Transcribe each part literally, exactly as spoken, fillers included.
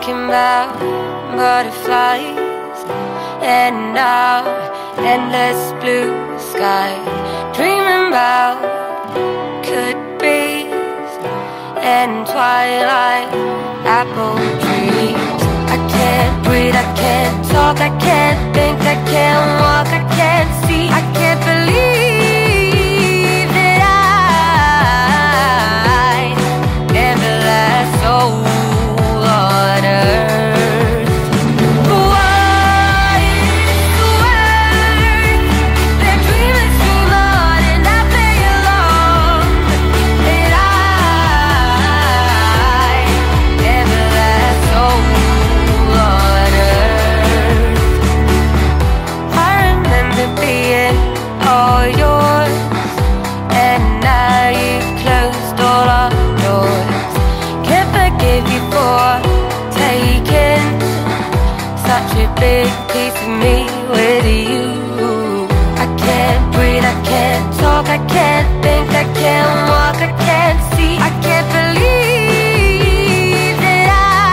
thinking about butterflies and our endless blue sky, dreaming about could be's and twilight apple trees. I can't breathe, I can't talk, I can't think, I can't walk, I can't see, I can't believe that I am the last soul on earth. What is the worth? Their dreamers dream on and I play along, and I am the last soul on earth. I remember being all yours, and now you've closed all our doors. Can't forgive you for taking such a big piece of me with you. I can't breathe, I can't talk, I can't think, I can't walk, I can't see, I can't believe that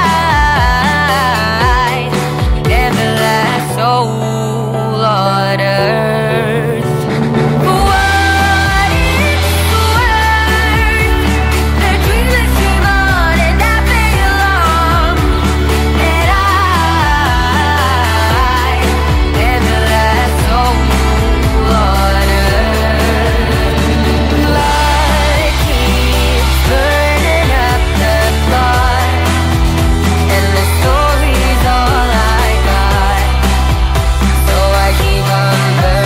I am the last soul on earth. What is the worth? The dreamers dream on and I play along, and I am the last soul on earth. Light keeps burning up the plot, and the story's all I got, so I keep on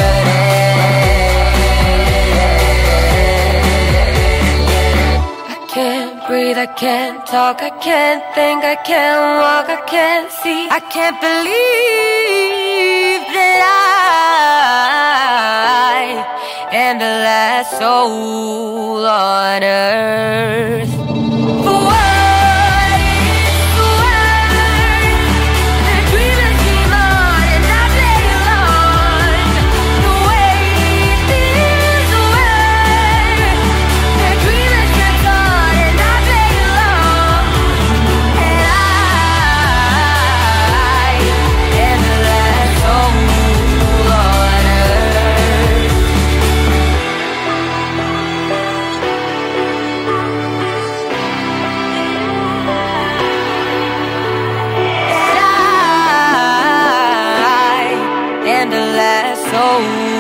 burning. I can't breathe, I can't talk, I can't think, I can't walk, I can't see, I can't believe that I am the last soul on earth. What is the worth? The dreamers dream on and I play along. The wait is worth. The dreamers drift on and I play along, and I am the last soul on earth. And I am the last soul